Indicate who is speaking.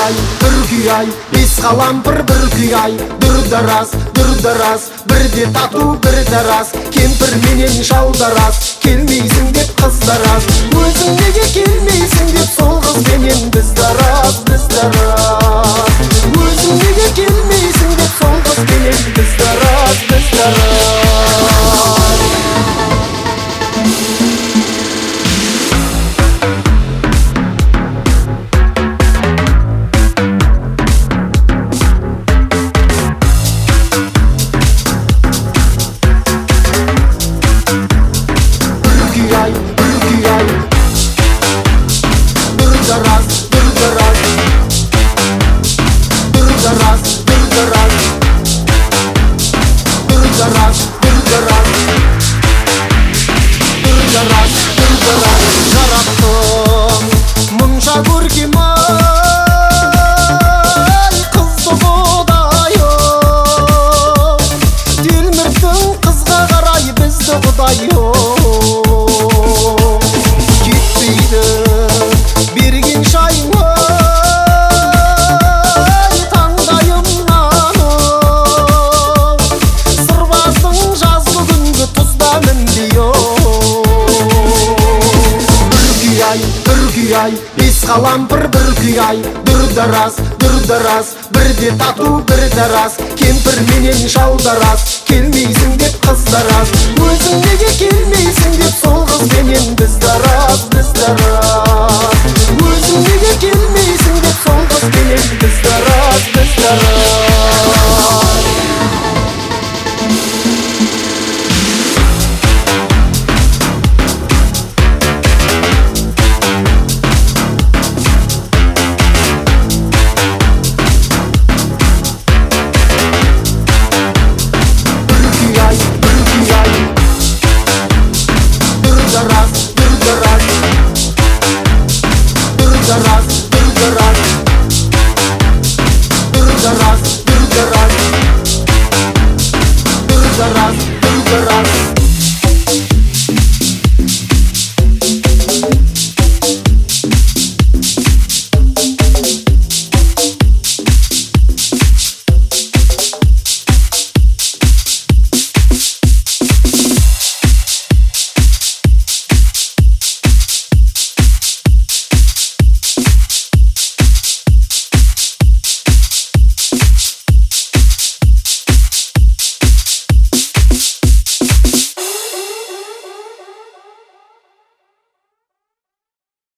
Speaker 1: Ай, бес қалампыр бір күй-ай, дұрдарас, бірде тату бірде рас, кемпір менен шалдарас, келмейсің деп қыздарас, өзің неге келмейсің деп сол қызбенен біздарас, өзің неге келмейсің деп сол қызбенен біздарас. Жараттым мұнша көркем ай қызды құдайым, телмірдің қызға қарай бізді құдайым, кетпейді берген шайың ай таңдайымнан, сырбаздың жазғы күнгі тұзда мінбейім. Ай, бес қалампыр бір күй-ай, дұрдарас, бірде тату бірде рас, кемпір менен шалдарас, келмейсің деп қыздарас, өзің неге келмейсің деп сол қызбенен біздарас, өзің неге келмейсің